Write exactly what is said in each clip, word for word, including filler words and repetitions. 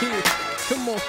kid. Come on.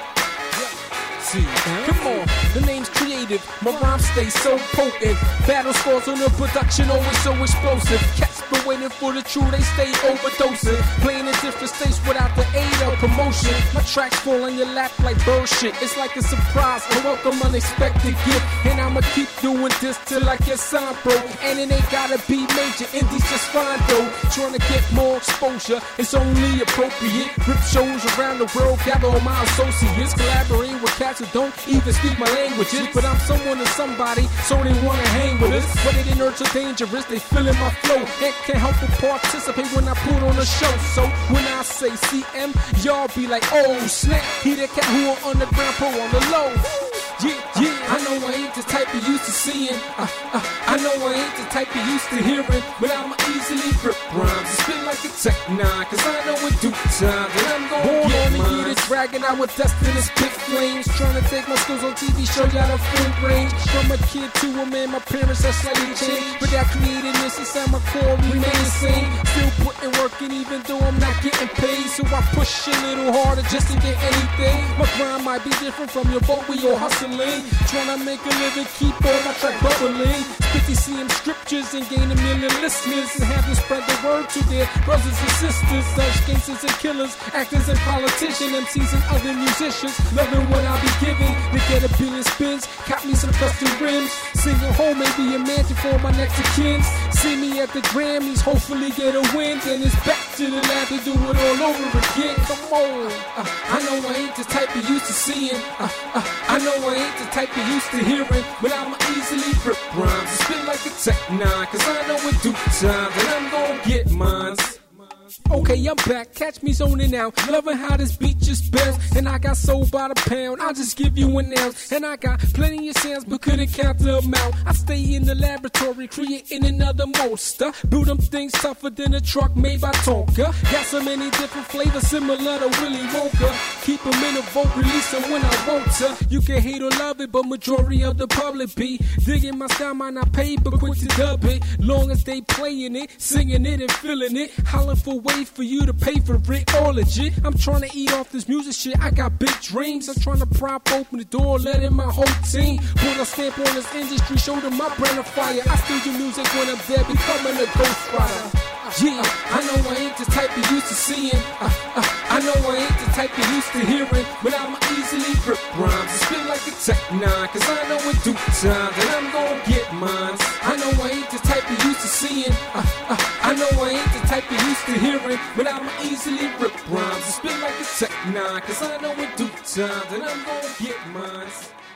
See, come on, the name's creative, my rhymes stay so potent. Battle scores on the production always so explosive. Cats been waiting for the truth, they stay overdosing. Playing in different states without the aid of promotion. My tracks fall on your lap like bird shit. It's like a surprise, a welcome unexpected gift. And I'ma keep doing this till I get signed, bro. And it ain't gotta be major, indies just fine though. Trying to get more exposure, it's only appropriate. Rip shows around the world, gather all my associates. Collaborating with cats who don't even speak my languages, but I'm someone to somebody, so they wanna hang with us. Whether they nerds or dangerous, they feeling my flow. And can't help but participate when I put on a show. So when I say C M, y'all be like, oh snap, he the cat who on underground, pull on the low. Yeah, yeah, I know I ain't the type you used to seeing. Uh, uh, I know I ain't the type you used to hearing, but I'ma easily rip rhymes and spit like a tech nine, cause I know in due time that I'm gonna Born get on mine. Born dragging out with dust in his pit flames, trying to take my skills on T V, show y'all the full range. From a kid to a man, my parents have slightly changed, but that creativeness inside my core remain the same. Still putting work in even though I'm not getting paid, so I push a little harder just to get anything. My grind might be different from your, but we all hustling. Trying to make a living, keep all my track bubbling. fifty C M scriptures and gain a million listeners, and have them spread the word to their brothers and sisters. Such gangsters and killers, actors and politicians, M Cs and other musicians, loving what I be giving. They get a billion spins, cop me some custom rims, sing a home, maybe a mansion for my next of kins. See me at the Grammys, hopefully get a win. Then it's back to the lab to do it all over again. Come on, uh, I know I ain't the type you used to seeing. Uh, uh, I know I ain't the type you used to hearing, but I'ma easily rip rhymes and spit like a tech nine, cause I know in due time that I'm gonna get mine. Okay, I'm back, catch me zoning out, loving how this beat just bounce. And I got sold by the pound, I'll just give you an ounce. And I got plenty of sounds, but couldn't count the amount. I stay in the laboratory, creating another monster. Build them things tougher than a truck made by Tonka. Got so many different flavors, similar to Willy Wonka. Keep them in a vault, release them when I want to. You can hate or love it, but majority of the public be digging my style, might not pay, but quick to dub it. Long as they playing it, singing it and feeling it, hollering for wait for you to pay for it, all legit. I'm trying to eat off this music shit, I got big dreams. I'm trying to prop open the door, let in my whole team. Put a stamp on this industry, show them my brand of fire. I still do music when I'm dead, becoming a ghost rider. Yeah, I know I ain't the type you used to seeing. Uh, uh, I know I ain't the type you used to hearing, but I'ma easily rip rhymes and spit like a tech nine, cause I know in due time that I'm gonna get mine. I know I ain't the type you used to seeing. Uh, uh, I know I ain't the type you used to hearing, but I'ma easily rip rhymes and spit like a tech nine, cause I know in due time that I'm gonna get mine.